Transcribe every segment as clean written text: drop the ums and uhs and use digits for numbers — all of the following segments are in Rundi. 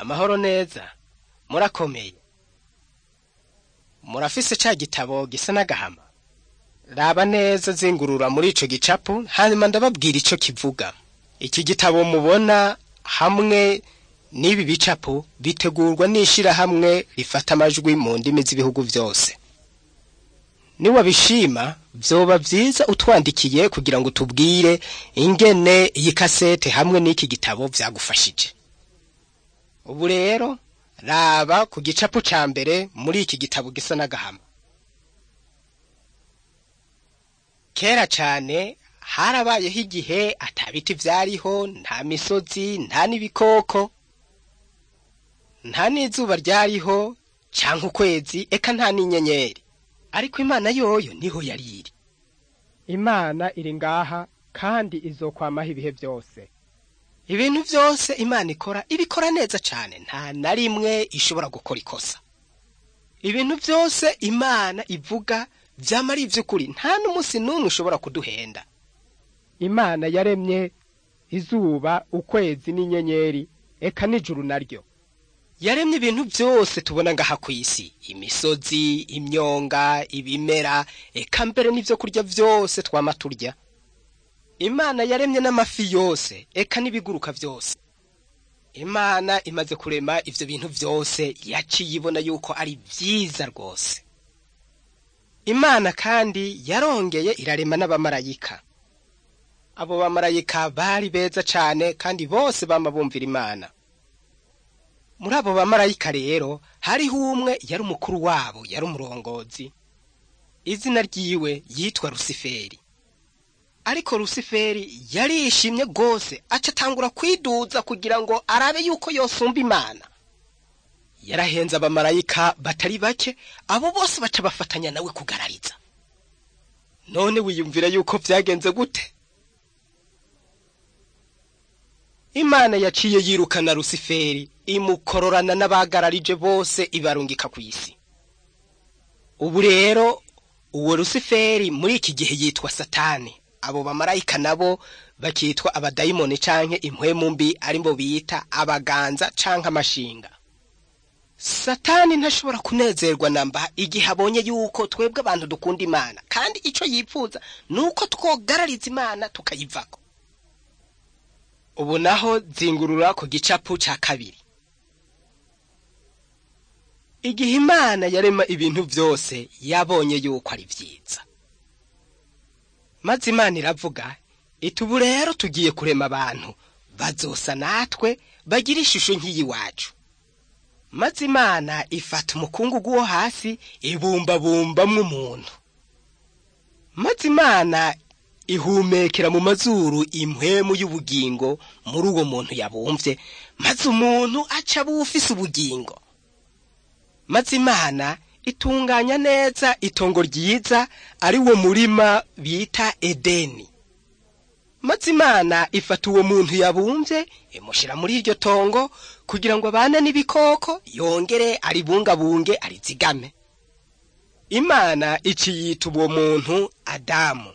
amahoro neza murakomeye murafise ca gitabo gisa n'agahama raba neza zingurura muri ico gicapu hanyuma ndababwira ico kivuga. Iki gitabo mubona hamwe n'ibi bicapu bitegurwa n'ishira hamwe rifata amajwi mu ndimi z'ibihugu vyose. Niwa bishima vyoba vyiza utwandikiye kugira ngo tubwire ingene iyi kasete hamwe n'iki gitabo vyagufashije. Ubu rero raba ku gicapu ca mbere muri iki gitabo gisa n'agahama. Kera cane harabayeho igihe atabiti vyariho, nta misozi, nta n'ibikoko, nta n'izuba ryariho canke ukwezi, eka nta n'inyenyeri. Ariko Imana yoyo niho yariri. Imana iri ngaha kandi izokwamaho ibihe byose. Ibintu vyose Imana ikora ibikora neza cane, nta na rimwe ishobora gukora ikosa. Ibintu vyose Imana ivuga vyama ari ivy'ukuri, nta n'umusi n'umwe ushobora kuduhenda. Imana yaremye izuba, ukwezi n'inyenyeri, eka n'ijuru naryo. Yaremye ibintu vyose tubona ngaha kw'isi, imisozi, imyonga, ibimera, eka mbere n'ivyo kurya vyose twama turya. Imana yaremye n'amafi yose, eka n'ibiguruka vyose. Imana imaze kurema ivyo bintu vyose yaciye ibona yuko ari vyiza rwose. Imana kandi yarongeye irarema n'abamarayika. Abo bamarayika bari beza cane kandi bose bama bumvira Imana. Muri abo bamarayika rero hariho umwe yari umukuru wabo, yari umurongozi. Izina ryiwe yitwa Lusiferi. Ariko Lusiferi yarishimye gose aca atangura kwiduza kugira ngo arabe yuko yosumba Imana. Yarahenze abamarayika batari bake, abo bose baca bafatanya nawe kugarariza. None wiyumvira yuko vyagenze gute? Imana yaciye yirukana Lusiferi, imukororana n'abagararije bose ibarungika kw'isi. Ubu rero uwo Lusiferi muri iki gihe yitwa Satani. Abo bamarayika nabo bakitwa abadayimoni canke impwemu mbi, arimbo bita abaganza canke amashinga. Satani ntashobora kunezerwa namba igihe abonye yuko twebwe abantu dukunda Imana, kandi ico yipfuza nuko twogarariza Imana tukayivako. Ubu naho zingurura ku gicapu ca kabiri. Igihe Imana yarema ibintu vyose yabonye yuko ari vyiza. Maze Imana iravuga iti ubu rero tugiye kurema abantu bazosa natwe bagira ishusho nk'iyi wacu. Maze Imana ifata umukungugu wo hasi ibumbabumbamwo umuntu. Maze Imana ihumekera mu mazuru impwemu y'ubugingo muri uwo muntu yabumvye, maze umuntu aca bufise ubugingo. Maze Imana itunganya neza itongo ryiza ari wo murima bita Edeni. Maze Imana ifata uwo muntu yabumvye imushira muri iryo tongo kugira ngo abane n'ibikoko, yongere aribungabunge arizigame. Imana iciyita uwo muntu Adamu.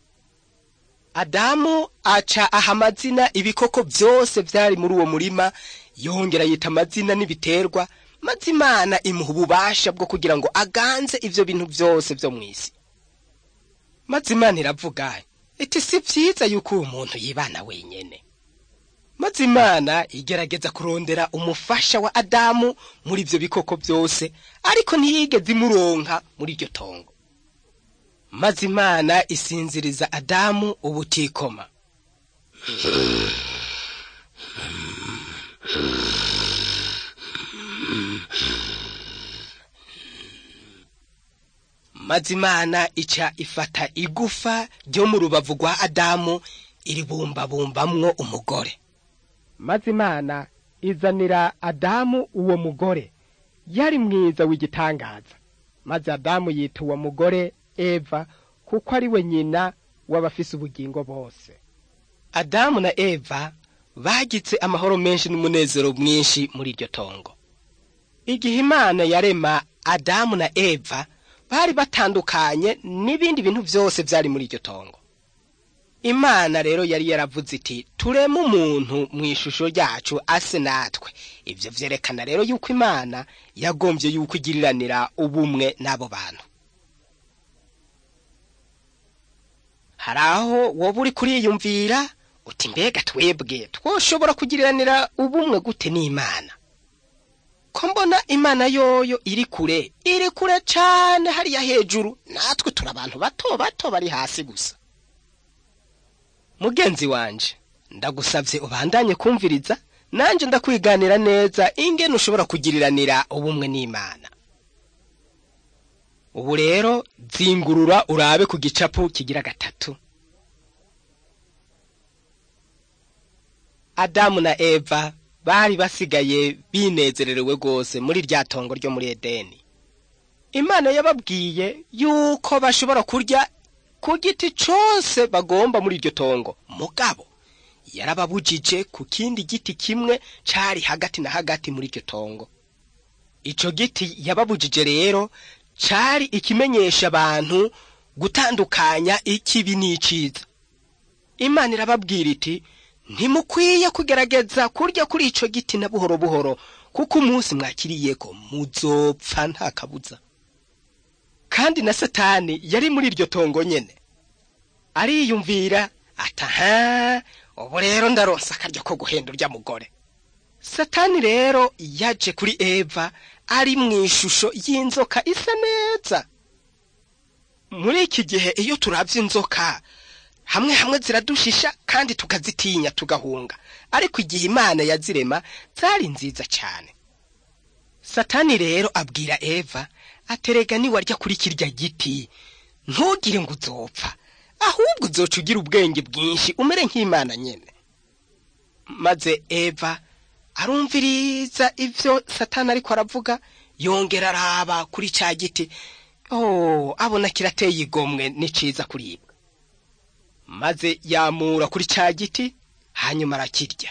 Adamu aca aha amazina ibikoko vyose vyari muri uwo murima, yongera yita amazina n'ibiterwa. Maze Imana imuha ububasha bwo kugira ngo aganze ivyo bintu vyose vyo mw'isi. Maze Imana iravuga iti si vyiza yuko uwo muntu yibana wenyene. Maze Imana igerageza kurondera umufasha wa Adamu muri ivyo bikoko vyose, ariko ntiyigeze imuronka muri iryo tongo. Maze Imana isinziriza Adamu ubutikoma. Maze Imana ica ifata igufa ryo mu rubavu rwa Adamu iribumbabumbamwo umugore. Maze Imana izanira Adamu uwo mugore, yari mwiza w'igitangaza. Maze Adamu yita uwo mugore Eva, kuko ari we nyina w'abafise ubugingo bose. Adamu na Eva bagize amahoro menshi n'umunezero mwinshi muri iryo tongo. Igihe Imana yarema Adamu na Eva bari batandukanye n'ibindi bintu vyose vyari muri iryo tongo. Imana rero yari yaravuze iti tureme umuntu mu ishusho ryacu ase natwe. Ivyo vyerekana rero yuko Imana yagombye yuko igiriranira ubumwe n'abo bantu. Haraho wowe uri kuriyumvira uti mbega twebwe twoshobora kugiriranira ubumwe gute n'Imana? Ko mbona Imana yoyo iri kure cane hariya hejuru, natwe turi abantu bato bato bari hasi gusa. Mugenzi wanje, ndagusavye ubandanye kumviriza, nanje ndakwiganira neza ingene ushobora kugiriranira ubumwe n'Imana. Ubu rero zingurura urabe ku gicapu kigira 3. Adamu na Eva bari basigaye binezererewe gose muri rya tongo ryo muri Edeni. Imana yababwiye yuko bashobora kurya ku giti cyose bagomba muri iryo tongo, mugabo yarababujije ku kindi giti kimwe cari hagati na hagati muri iryo tongo. Ico giti yababujije rero cari ikimenyesha abantu gutandukanya ikibi n'iciza. Imana irababwira iti ntimukwiye kugerageza kurya kuri ico giti na buhoro buhoro, kuko umunsi mwakiriyeko muzopfa nta kabuza. Kandi na Satani yari muri iryo tongo nyene ariyumvira ataha, ubu rero ndaronsa akaryo ko guhenda urya mugore. Satani rero yaje kuri Eva ari mu ishusho y'inzoka isa neza. Muri iki gihe iyo turavye inzoka hamwe hamwe ziradushisha kandi tukazitinya tugahunga, ariko igihe Imana yazirema zari nziza cyane. Satani rero abwira Eva aterega ni warya kuri kirya giti ntugire ngo uzopfa, ahubwo uzoca ugira ubwenge bwinshi umere nk'Imana nyene. Maze Eva arumviriza ivyo Satani ariko aravuga, yongera araba kuri ca giti, abona kirateye igomwe n'iciza kuribwa. Maze yamura kuri ca giti hanyuma arakirya.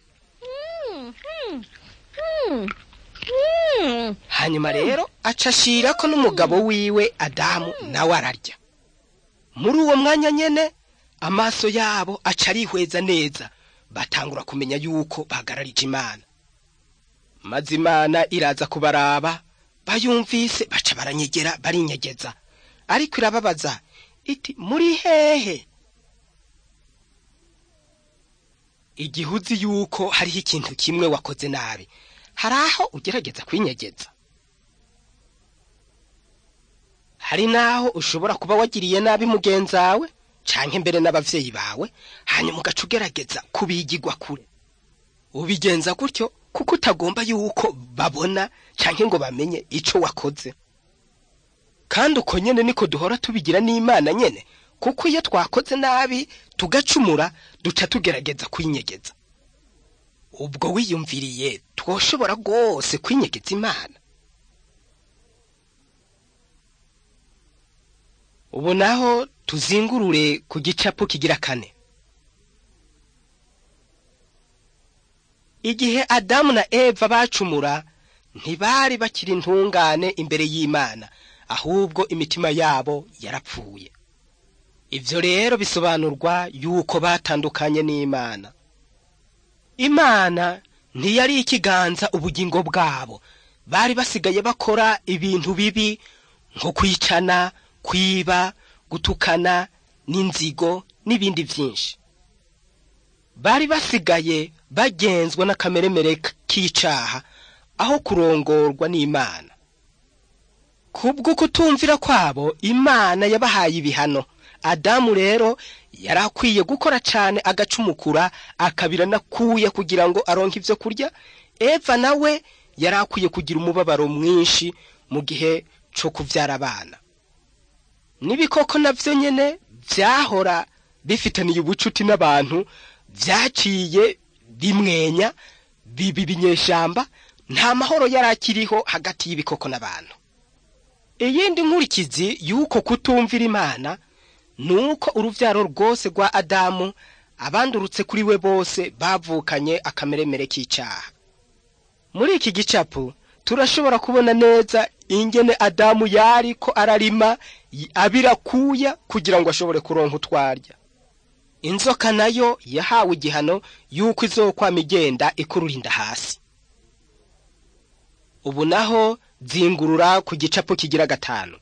Hanyuma rero acashira ko n'umugabo wiwe Adamu nawe ararya. Muri uwo mwanya nyene amaso yabo acarihweza neza, batangura kumenya yuko bahagararije Imana. Maze Imana iraza kubaraba, bayumvise baca baranyegera barinyegeza, ariko irababaza iti muri hehe? Igihuzi yuko hariho ikintu kimwe wakoze nabi, haraho ugerageza kwinyegeza. Hari naho ushobora kuba wagiriye nabi mugenzawe canke mbere n'abavyeyi bawe, hanyuma ugaca ugerageza kubigirwa kure. Ubigenza gutyo kuko utagomba yuko babona canke ngo bamenye ico wakoze. Kandi uko nyene niko duhora tubigira n'Imana nyene, kuko iyo twakoze nabi tugacumura duca tugerageza kwinyegeza. Ubwo wiyumviriye twoshobora gose kwinyegeza Imana? Ubu naho tuzingurure ku gicapu kigira 4. Igihe Adamu na Eva bacumura, ntibari bakiri intungane imbere y'Imana, ahubwo imitima yabo yarapfuye. Ivyo rero bisobanurwa yuko batandukanye n'Imana. Imana ntiyari ikiganza ubugingo bwabo, bari basigaye bakora ibintu bibi nko kwicana, kwiba, gutukana, n'inzigo n'ibindi vyinshi. Bari basigaye bagenzwa n'akameremere k'icaha aho kurongorwa n'Imana. Kubwo kutumvira kwabo, Imana yabahaye ibihano. Adamu rero yarakwiye gukora cane agacumukura akabira nakuye kugira ngo aronke ivyo kurya. Eva nawe yarakwiye kugira umubabaro mwinshi mu gihe cyo kuvyara abana. Nibikoko navyo nyene vyahora bifitaniye ubucuti n'abantu, vyaciye bimwenya bibi binyeshamba, nta mahoro yarakiriho hagati y'ibikoko n'abantu. Iyindi nkurikizi yuko kutumvira Imana nuko uruvyaro rwose rwa Adamu abandurutse kuri we bose bavukanye akameremere k'icaha. Muri iki gicapu turashobora kubona neza ingene Adamu yariko ararima abirakuya kugira ngo ashobore kuronka utwarya. inzoka nayo yahawe igihano yuko izokwama igenda ikurura inda hasi. Ubu naho zingurura ku gicapo kigira 5.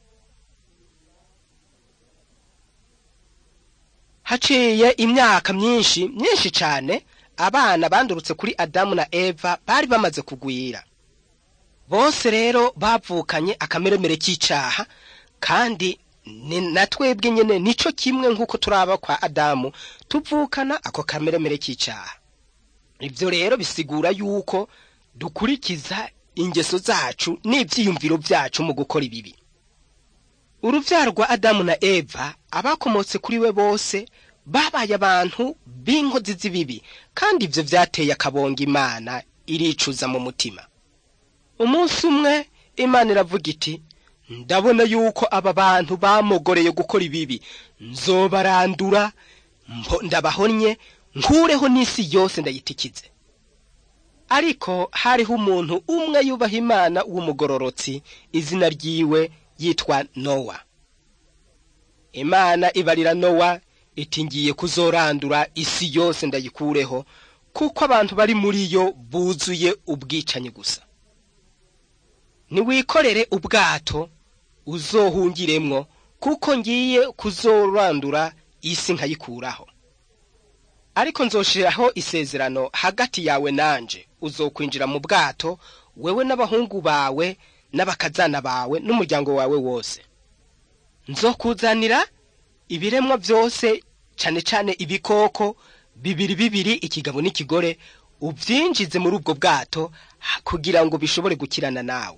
Haciye imyaka myinshi cyane, abana bandurutse kuri Adamu na Eva bari bamaze kugwira. Bose rero bavukanye akameremere k'icaha, kandi na twebwe nyene nico kimwe nkuko turaba kwa Adamu tuvukana ako kameremere k'icaha. Ivyo rero bisigura yuko dukurikiza ingeso zacu n'ivyiyumviro vyacu mu gukora ibibi. Uruvyaro rwa Adamu na Eva abakomotse kuri we bose babaye abantu b'inkozi z'ibibi, kandi ivyo vyateye akabonga Imana iricuza mu mutima. Umunsi umwe Imana iravuga iti, ndabona yuko aba bantu bamogoreye gukora ibibi, nzobarandura ndabahonye nkureho n'isi yose ndayitikize. Ariko hariho umuntu umwe yubaha Imana w'umugororotsi, izina ryiwe yitwa Nowa. Imana ibarira Nowa iti, ngiye kuzorandura isi yose ndayikureho, kuko abantu bari muri yo buzuye ubwicanyi gusa. Niwikorere ubwato uzohungiremwo, kuko ngiye kuzorandura isi nkayikuraho. Ariko nzoshiraho isezerano hagati yawe nanje, uzokwinjira mu bwato wewe n'abahungu bawe n'abakazana bawe n'umuryango wawe wose. Nzokuzanira ibiremwa byose, cyane cyane ibikoko bibiri, ikigabo n'ikigore, ubyinjize muri ubwo bwato kugira ngo bishobore gukirana nawe.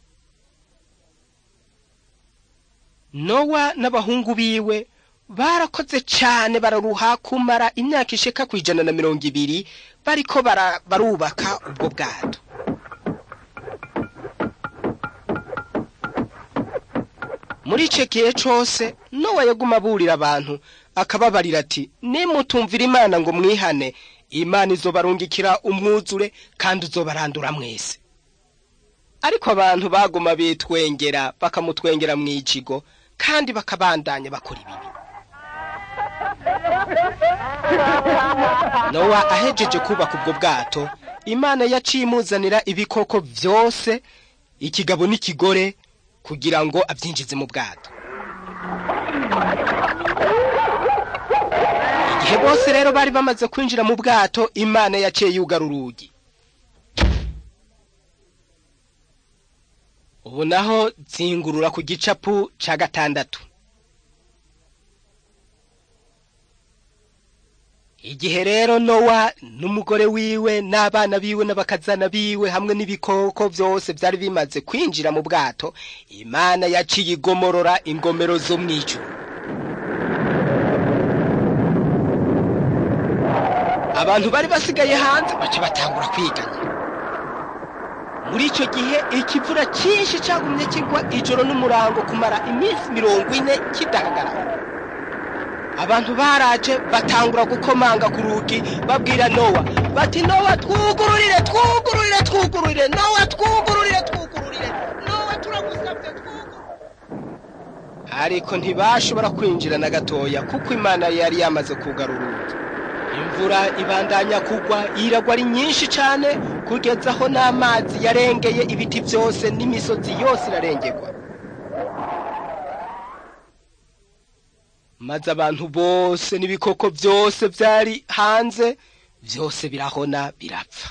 Nowa n'abahungu biwe barakoze cyane, bararuha kumara imyaka ishika ku 120 bariko barubaka ubwo bwato. Muri ico gihe cose Nowa yaguma aburira abantu akababarira ati, nimutumvira Imana ngo mwihane, Imana izobarungikira umwuzure kandi uzobarandura mwese. Ariko abantu baguma bitwengera, bakamutwengera mw'ijigo, kandi bakabandanya bakora ibibi. Nowa ahejeje kubaka ubwo bwato, Imana yaciye imuzanira ibikoko vyose, ikigabo n'ikigore, kugira ngo abyinjize mu bwato. Igihe bose rero bari bamaze kwinjira mu bwato, Imana yaciye yugara urugi. Ubu naho zingurura ku gicapu ca 6. Igihe rero Nowa n'umugore wiwe n'abana biwe n'abakazana biwe hamwe n'ibikoko byose byari bimaze kwinjira mu bwato, Imana yaciye igomorora ingomero zo mwijuru. Abantu bari basigaye hanze baca batangura kwiganya. Muri ico gihe ikivura cyinshi cyagumye kigwa ijoro n'umurango kumara iminsi 40 kidahagarara. Abantu baraje batangura gukomanga ku rugi babwira Nowa bati, Nowa twugururire, twugururire, twugururire, Nowa twugururire, twugururire, Nowa turagusabye twugururire. Ariko ntibashobora kwinjira na gatoya, kuko Imana yari yamaze kugarura urugi. Imvura ibandanya kugwa, iragwa ari nyinshi cyane, kugeza aho n'amazi yarengeye ibiti byose n'imisozi yose irarengerwa. Maze abantu bose n'ibikoko byose byari hanze byose birahona birapfa.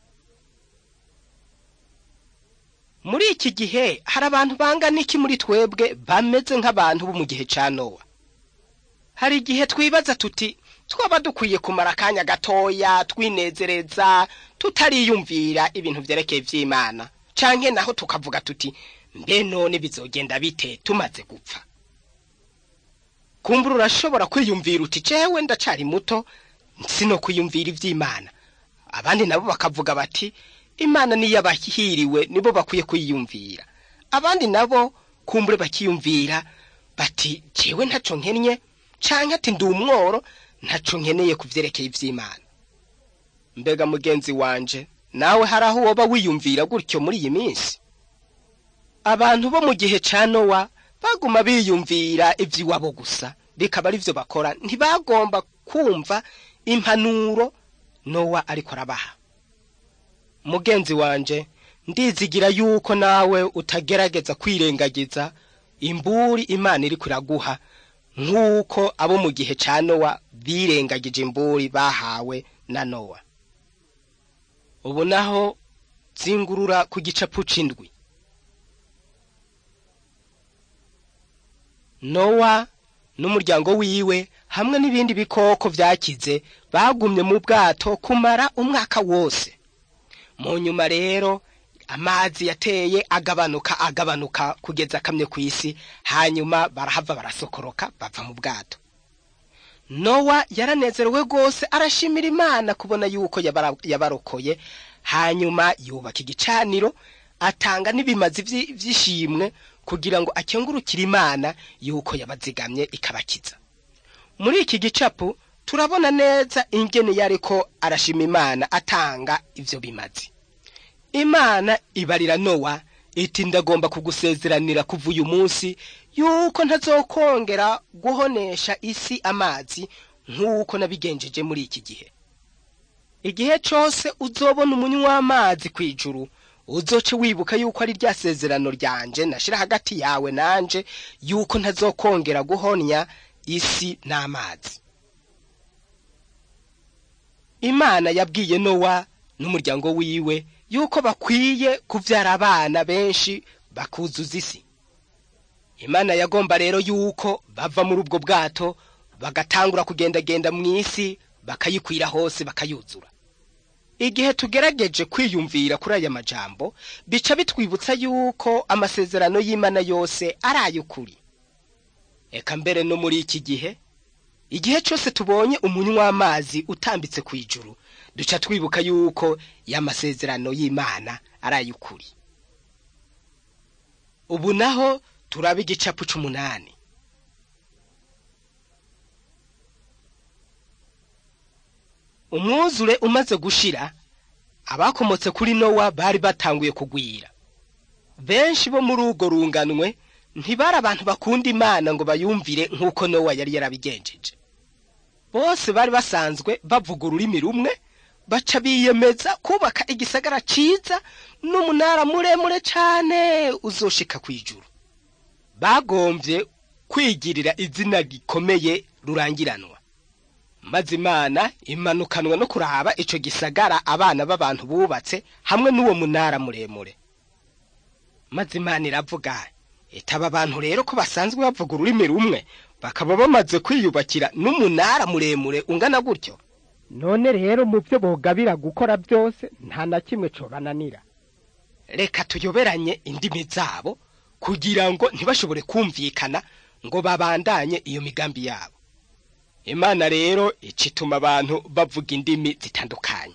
Muri iki gihe hari abantu bangana iki muri twebwe bameze nk'abantu bo mu gihe ca Nowa? Hari igihe twibaza tuti, twaba dukwiye kumara akanya gatoya twinezereza, tutariyumvira ibintu vyerekeye vy'Imana, canke naho tukavuga tuti, mbe none bizogenda bite tumaze gupfa? Kumbura urashobora kwiyumvira uti, jewe ndacari muto sino kwiyumvira ivy'Imana. Abandi nabo bakavuga bati, Imana ni yabahiriwe, nibo bakwiye kwiyumvira. Abandi nabo kumbure bakiyumvira bati, jewe ntaco nkennye, canke ati ndi umworo, ntaco nkeneye kuvyerekeye ivy'Imana. Mbega mugenzi wanje, nawe haraho woba wiyumvira gutyo muri iyi minsi? Abantu bo mu gihe ca Nowa baguma biyumvira ivy'iwabo gusa, bikaba ari vyo bakora, ntibagomba kumva impanuro Nowa ariko arabaha. Mugenzi wanje, ndizigira yuko nawe utagerageza kwirengagiza imburi Imana iri kuraguha nk'uko abo mu gihe ca Nowa birengagije imburi bahawe na Nowa. Ubu naho zingurura ku gicapu c'indwi. Nowa n'umuryango wiwe hamwe n'ibindi bikoko vyakize bagumye mu bwato kumara umwaka wose. Mu nyuma rero amazi yateye agabanuka kugeza akamye kw'isi, hanyuma barahava barasokoroka bava mu bwato. Nowa yaranezerewe gose arashimira Imana kubona yuko yabarokoye, hanyuma yubaka igicaniro atanga n'ibimazi vy'ishimwe kugira ngo akengurukire Imana yuko yabazigamye ikabakiza. Muri iki gicapu turabona neza ingene yariko arashima Imana atanga ivyo bimazi. Imana ibarira Nowa iti ndagomba kugusezeranira kuva uyu munsi yuko ntazokongera guhonesha isi amazi nk'uko nabigenjeje muri iki gihe. Igihe cose uzobona umunywa w'amazi kwijuru, uzoce wibuka yuko ari rya sezerano ryanje nashira hagati yawe nanje yuko ntazokongera guhonya isi n'amazi. Imana yabwiye Nowa n'umuryango wiwe yuko bakwiye kuvyara abana benshi bakuzuza isi. Imana yagomba rero yuko bava muri ubwo bwato bagatangura kugendagenda mw'isi bakayikwira hose bakayuzura. Igihe tugerageje kwiyumvira kuri aya majambo bica bitwibutsa yuko amasezerano y'Imana yose ari ay'ukuri. Eka mbere no muri iki gihe, igihe cyose tubonye umunywa w'amazi utambitse kwijuru, duca twibuka yuko y'amasezerano y'Imana ari ay'ukuri. Ubu naho turaba igicapu c'8. Umwuzure umaze gushira, abakomotse kuri Nowa bari batanguye kugwira. Benshi bo muri ugo runganwe ntibari abantu bakunda Imana ngo bayumvire nk'uko Nowa yari yarabigenjeje. Bose bari basanzwe bavuga ururimi rumwe, baca biyemeza kubaka igisagara ciza n'umunara muremure cane uzoshika kwijuru. Bagomvye kwigirira izina gikomeye rurangiranwa. Maze Imana imanukanwa no kuraba ico gisagara abana b'abantu bubatse hamwe n'uwo munara muremure. Maze Imana iravuga iti aba bantu rero ko basanzwe bavuga ururimi rumwe bakaba bamaze kwiyubakira n'umunara muremure ungana gutyo, none rero mu byo bogabira gukora byose nta na kimwe cobananira. Reka tuyoberanye indimi zabo kugira ngo ntibashobore kumvikana ngo babandanye iyo migambi yabo. Imana rero icituma abantu bavuga indimi zitandukanye.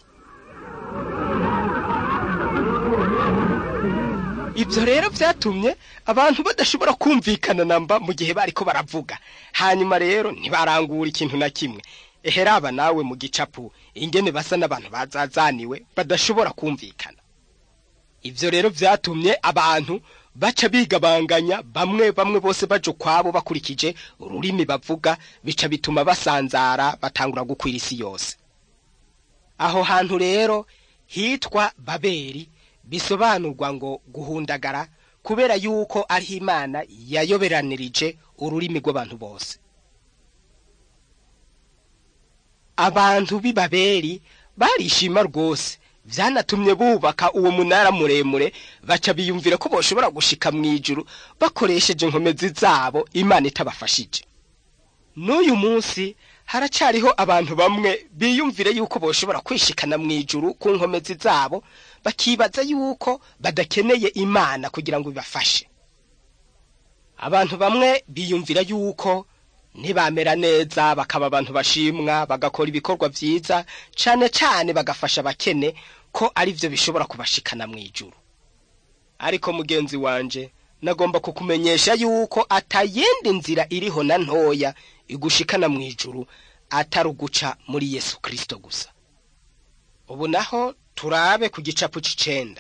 Ibyo rero vyatumye abantu badashobora kumvikana namba mu gihe bariko baravuga. Hanyuma rero ntibarangura ikintu na kimwe. Eheraba nawe mu gicapu ingene basa n'abantu bazazaniwe badashobora kumvikana. Ibyo rero vyatumye abantu baca bigabanganya, bamwe bose baje kwabo bakurikije ururimi bavuga, bica bituma basanzara batangura gukwira isi yose. Aho hantu rero hitwa Babeli, bisobanurwa ngo guhundagara, kubera yuko ari Imana yayoberanirije ururimi rw'abantu bose. Abantu b'i Babeli barishima rwose, vyanatumye bubaka uwo munara muremure, baca biyumvira ko boshobora gushika mwijuru bakoresheje inkomezi zabo Imana itabafashije. N'uyu munsi haracariho abantu bamwe biyumvire yuko boshobora kwishikana mwijuru ku nkomezi zabo, bakibaza yuko badakeneye Imana kugira ngo ibafashe. Abantu bamwe biyumvira yuko nibamera neza bakaba abantu bashimwa bagakora ibikorwa vyiza cane bagafasha abakene ko ari byo bishobora kubashikana mwijuru. Ariko mugenzi wanje, nagomba kukumenyesha yuko atayindi nzira iriho na ntoya igushikana mwijuru ataruguca muri Yesu Kristo gusa. Ubu naho turabe ku gicapu c'9.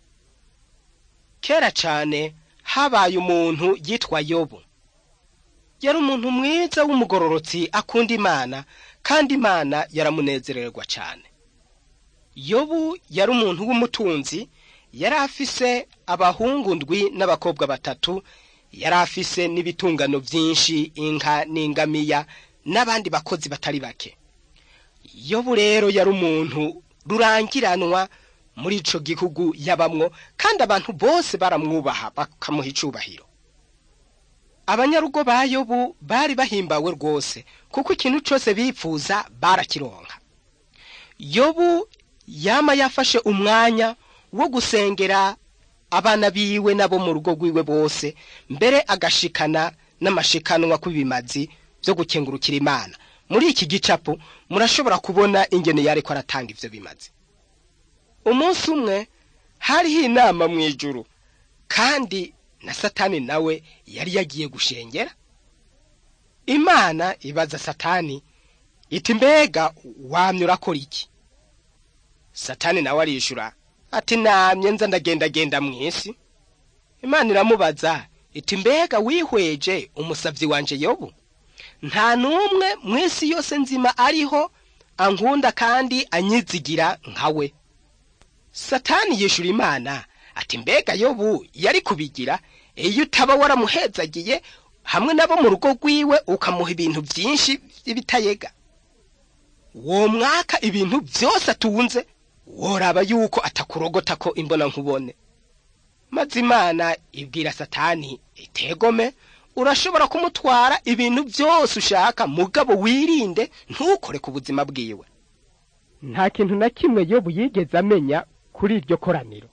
Kera cane habaye umuntu yitwa Yobu. yari umuntu mwiza w'umugororotsi akunda Imana, kandi Imana yaramunezererwa cyane. Yobu yari umuntu w'umutunzi, yari afise abahungu ndwi n'abakobwa batatu, yari afise n'ibitungano byinshi, inka n'ingamiya n'abandi bakozi batari bake. Yobu rero yari umuntu rurangiranwa muri ico gihugu yabamwo, kandi abantu bose baramwubaha bakamuha icubahiro. Abanyarugo ba Yobu bari bahimbawe rwose, kuko ikintu cyose bipfuza barakironka. Yobu yama yafashe umwanya wo gusengera abana biwe nabo mu rugo rwiwe bose, mbere agashikana n'amashikanwa kubimazi byo gukengurukira Imana. Muri iki gicapo murashobora kubona ingene yariko aratanga ivyo bimazi. Umunsi umwe hariho inama mu ijuru, kandi na Satani nawe yari yagiye gushengera. Imana ibaza Satani iti, mbega wamye urakora iki? Satani nawe arishura ati, namye nza ndagendagenda mw'isi. Imana iramubaza iti, mbega wihweje umusavyi wanje Yobu? Nta numwe mw'isi yose nzima ariho ankunda kandi anyizigira nkawe. Satani yishura Imana ati, mbega Yobu yari kubigira iyo utaba waramuhezagiye hamwe nabo mu rugo rwiwe ukamuha ibintu byinshi by'ibitayega? Uwo mwaka ibintu byose atunze woraba yuko atakurogota ko imbona nkubone. Maze Imana ibwira Satani itegome, urashobora kumutwara ibintu byose ushaka, mugabo wirinde ntukore ku buzima bwiwe. Nta kintu na kimwe Yobu yigeze amenya kuri iryo koraniro.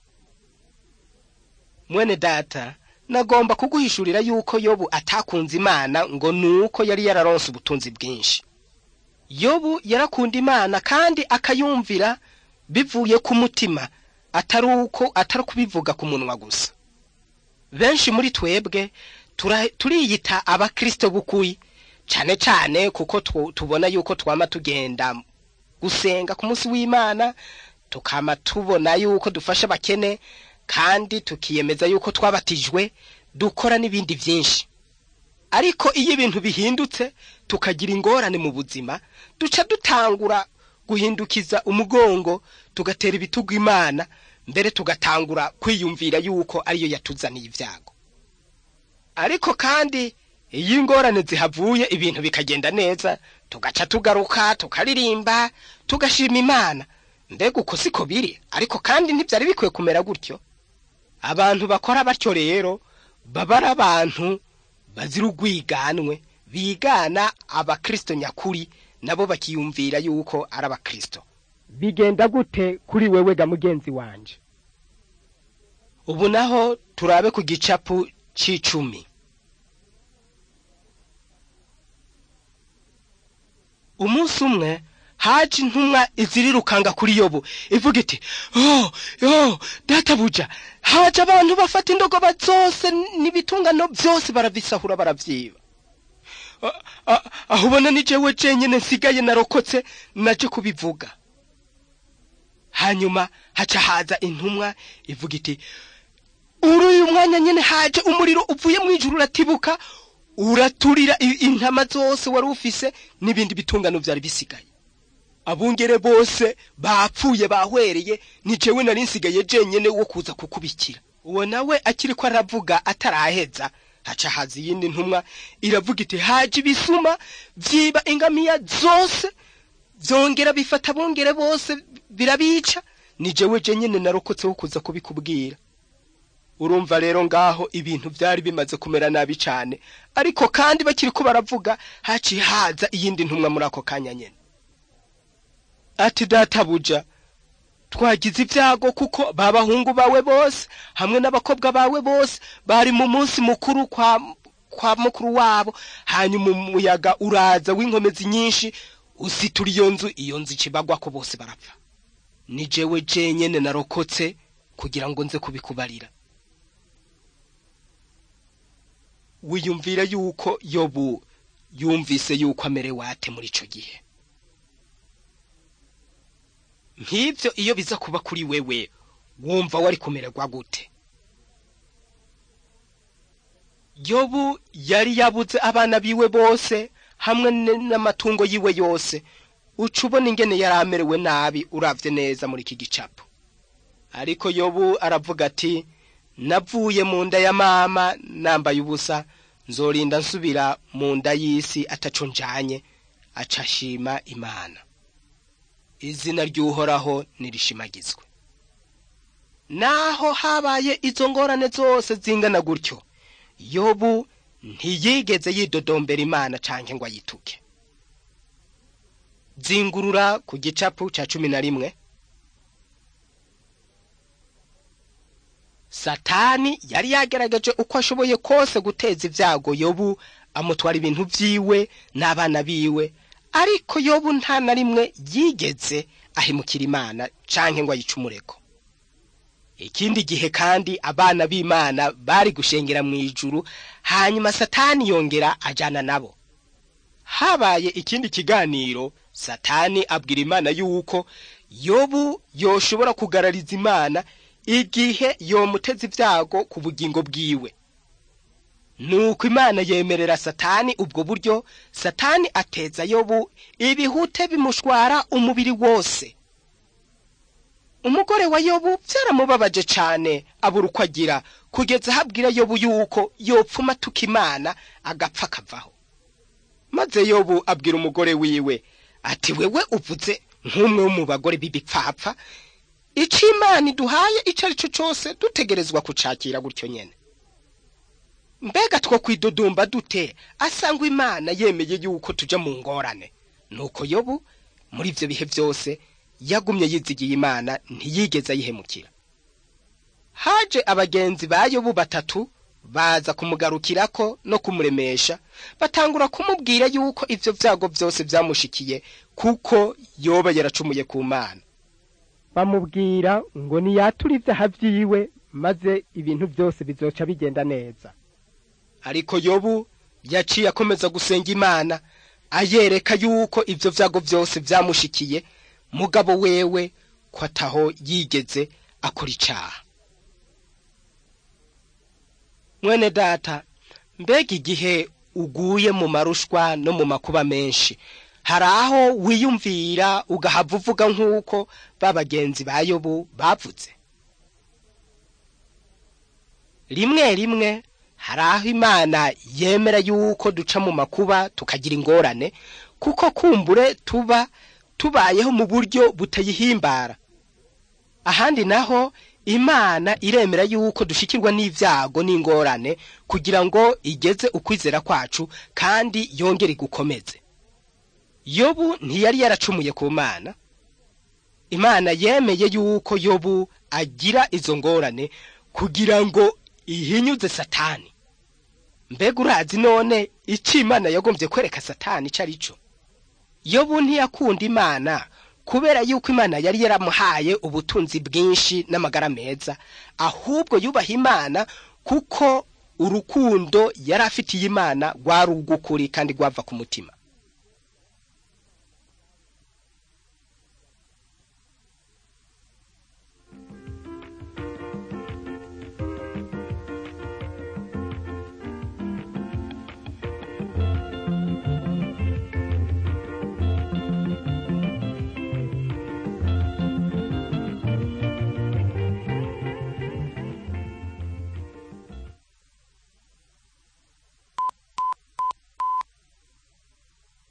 Mwene data, nagomba kuguhishurira yuko Yobu atakunze Imana ngo nuko yari yararonse ubutunzi bwinshi. Yobu yarakunda Imana kandi akayumvira bivuye ku mutima, atari kubivuga ku munwa gusa. Benshi muri twebwe turiyita abakristo bukuyi, cyane cyane kuko tubona yuko twama tugenda gusenga ku munsi w'Imana, tukama tubona yuko dufasha abakene, kandi tukiyemeza yuko twabatijwe, dukora n'ibindi byinshi. Ariko iyo ibintu bihindutse tukagira ingorane mu buzima, duca dutangura guhindukiza umugongo, tugatera ibitugu Imana, mbere tugatangura kwiyumvira yuko ariyo yatuzaniye ibyago. Ariko kandi iyo ingorane zihavuye ibintu bikagenda neza, tugaca tugaruka, tukaririmba, tugashima Imana. Mbega uko siko biri, ariko kandi ntibyari bikwiye kumera gutyo. Abantu bakora batyo rero babara abantu bazira urwiganwe, bigana abakristo nyakuri, nabo bakiyumvira yuko ari abakristo. Bigenda gute kuri wewe ga mugenzi wanje? Ubu naho turabe ku gicapu c'icumi. Umunsi umwe haje intumwa izirirukanga kuri Yobu, ivuga iti, databuja, haje abantu bafata indogoba zose n'ibitungano byose barabisahura baravyiba. Aho ubona ni jewe jenyene nsigaye narokotse naje kubivuga. Hanyuma haca haza intumwa ivuga iti, uyu mwanya nyene haje umuriro uvuye mu ijuru uratibuka, uraturira intama zose wari ufise n'ibindi bitungano byari bisigaye. Abungere bose bapfuye bahwereye, ni jewe nari nsigaye jenyene wo kuza kukubikira. Uwo nawe akiri ko aravuga ataraheza, haca haza yindi ntumwa iravuga iti, haje ibisuma vyiba ingamiya zose, vyongera bifata abungere bose birabica, ni jewe jenyene narokotse wo kuza kubikubwira. Urumva rero ngaho ibintu byari bimaze kumera nabi cyane, ariko kandi bakiri ko baravuga haci haza iyindi ntumwa muri ako kanya nyene. Ati, databuja, twagize ibyago kuko babahungu bawe bose hamwe n'abakobwa bawe bose bari mu munsi mukuru kwa mukuru wabo, hanyuma umuyaga uraza w'inkomezi nyinshi usitura iyo nzu ikibagwa ko bose barapfa. Ni jewe jenyene narokotse kugira ngo nze kubikubarira. Wiyumvira yuko Yobu yumvise yuko amerewe ate muri ico gihe? Nk'ivyo iyo biza kuba kuri wewe, wumva wari kumererwa gute? Yobu yari yabuze abana biwe bose hamwe n'amatungo yiwe yose. Ucubona ingene yari amerewe nabi uravye neza muri iki gicapo. Ariko Yobu aravuga ati, navuye mu nda ya mama nambaye ubusa, nzorinda nsubira mu nda y'isi ataco njanye. Acashima Imana. Izina ry'Uhoraho nirishimagizwe. Naho habaye izo ngorane zose zingana gutyo, Yobu ntiyigeze yidodombera Imana canke ngo ayituke. Zingurura ku gicapu ca 11. Satani yari yagerageje uko ashoboye kose guteza ivyago Yobu, amutwara ibintu vyiwe n'abana biwe, ariko Yobu nta na rimwe yigeze ahemukira Imana canke ngo ayicumureko. Ikindi gihe kandi abana b'Imana bari gushengera mu ijuru, hanyuma Satani yongera ajana nabo. Habaye ikindi kiganiro, Satani abwira Imana yuko Yobu yoshobora kugarariza Imana igihe yomuteza ivyago ku bugingo bwiwe. Nuko Imana yemerera Satani ubwo buryo. Satani ateza Yobu ibihute bimushwara umubiri wose. Umugore wa Yobu byaramubabaje cane, abura uko agira, kugeza habwira Yobu yuko yopfuma tuka Imana agapfa kavaho. Maze Yobu abwira umugore wiwe ati, wewe uvuze nk'umwe mu bagore b'ibipfapfa, ico Imana iduhaye ico arico cose dutegerezwa kucakira gutyo nyene. Mbega two kwidodumba dute asangwa Imana yemeye yuko tuja mu ngorane? Nuko Yobu muri ivyo bihe vyose yagumye yizigiye Imana, ntiyigeze ayihemukira. Haje abagenzi ba Yobu batatu baza kumugarukirako no kumuremesha, batangura kumubwira yuko ivyo vyago vyose vyamushikiye kuko yoba yaracumuye ku Mana. Bamubwira ngo niyatura ivyaha vyiwe maze ibintu vyose bizoca bigenda neza. Ariko Yobu yaciye akomeza gusenga Imana, ayereka yuko ivyo vyago vyose vyamushikiye, mugabo wewe ko ataho yigeze akora icaha. Mwene data, mbega igihe uguye mu marushwa no mu makuba menshi, haraho wiyumvira ugahava uvuga nk'uko babagenzi ba Yobu bavuze? Rimwe rimwe haraho Imana yemera yuko duca mu makuba tukagira ingorane, kuko kumbure tuba tubayeho mu buryo butayihimbara. Ahandi naho Imana iremera yuko dushikirwa n'ivyago n'ingorane kugira ngo igeze ukwizera kwacu kandi yongere gukomeze. Yobu ntiyari yaracumuye ku Mana. Imana yemeye yuko Yobu agira izo ngorane kugira ngo ihinyuze Satani. Mbega urazi none ico Imana yagombye kwereka Satani carico? Yobu ntiyakunda Imana kubera yuko Imana yari yaramuhaye ubutunzi bwinshi n'amagara meza, ahubwo yubaha Imana kuko urukundo yari afitiye Imana rwari ugukuri kandi rwava ku mutima.